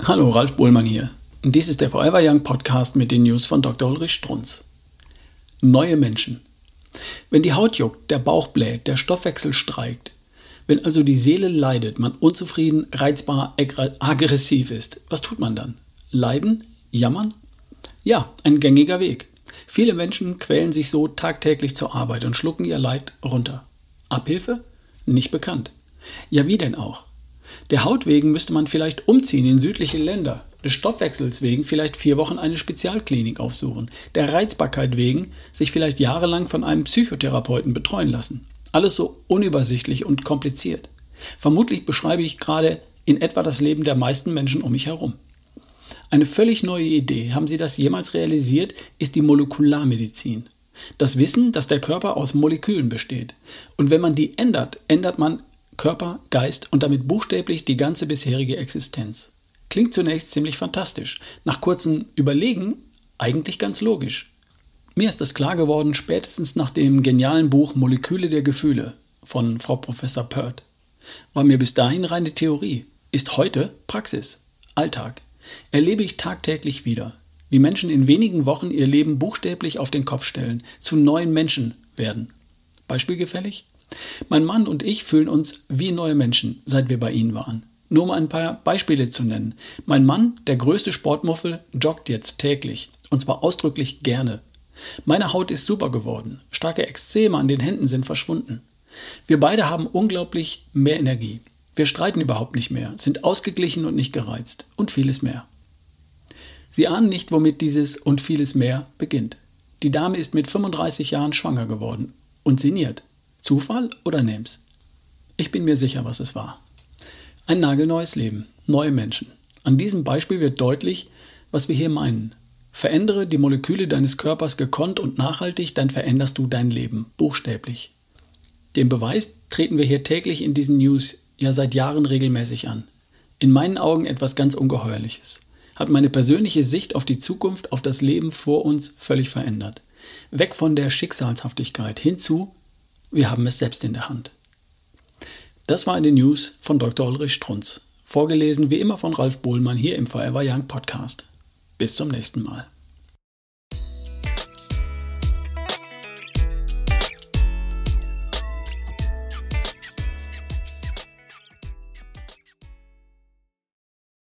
Hallo, Ralf Bohlmann hier. Und dies ist der Forever Young Podcast mit den News von Dr. Ulrich Strunz. Neue Menschen. Wenn die Haut juckt, der Bauch bläht, der Stoffwechsel streikt, wenn also die Seele leidet, man unzufrieden, reizbar, aggressiv ist, was tut man dann? Leiden? Jammern? Ja, ein gängiger Weg. Viele Menschen quälen sich so tagtäglich zur Arbeit und schlucken ihr Leid runter. Abhilfe? Nicht bekannt. Ja, wie denn auch? Der Haut wegen müsste man vielleicht umziehen in südliche Länder, des Stoffwechsels wegen vielleicht 4 Wochen eine Spezialklinik aufsuchen, der Reizbarkeit wegen sich vielleicht jahrelang von einem Psychotherapeuten betreuen lassen. Alles so unübersichtlich und kompliziert. Vermutlich beschreibe ich gerade in etwa das Leben der meisten Menschen um mich herum. Eine völlig neue Idee, haben Sie das jemals realisiert, ist die Molekularmedizin. Das Wissen, dass der Körper aus Molekülen besteht. Und wenn man die ändert, ändert man Körper, Geist und damit buchstäblich die ganze bisherige Existenz. Klingt zunächst ziemlich fantastisch. Nach kurzem Überlegen eigentlich ganz logisch. Mir ist das klar geworden, spätestens nach dem genialen Buch Moleküle der Gefühle von Frau Professor Peart. War mir bis dahin reine Theorie, ist heute Praxis, Alltag. Erlebe ich tagtäglich wieder, wie Menschen in wenigen Wochen ihr Leben buchstäblich auf den Kopf stellen, zu neuen Menschen werden. Beispielgefällig? Mein Mann und ich fühlen uns wie neue Menschen, seit wir bei ihnen waren. Nur um ein paar Beispiele zu nennen. Mein Mann, der größte Sportmuffel, joggt jetzt täglich. Und zwar ausdrücklich gerne. Meine Haut ist super geworden. Starke Ekzeme an den Händen sind verschwunden. Wir beide haben unglaublich mehr Energie. Wir streiten überhaupt nicht mehr, sind ausgeglichen und nicht gereizt. Und vieles mehr. Sie ahnen nicht, womit dieses und vieles mehr beginnt. Die Dame ist mit 35 Jahren schwanger geworden und sinniert. Zufall oder Nems? Ich bin mir sicher, was es war. Ein nagelneues Leben, neue Menschen. An diesem Beispiel wird deutlich, was wir hier meinen. Verändere die Moleküle deines Körpers gekonnt und nachhaltig, dann veränderst du dein Leben, buchstäblich. Den Beweis treten wir hier täglich in diesen News ja seit Jahren regelmäßig an. In meinen Augen etwas ganz Ungeheuerliches. Hat meine persönliche Sicht auf die Zukunft, auf das Leben vor uns völlig verändert. Weg von der Schicksalshaftigkeit hin zu wir haben es selbst in der Hand. Das war in den News von Dr. Ulrich Strunz. Vorgelesen wie immer von Ralf Bohlmann hier im Forever Young Podcast. Bis zum nächsten Mal.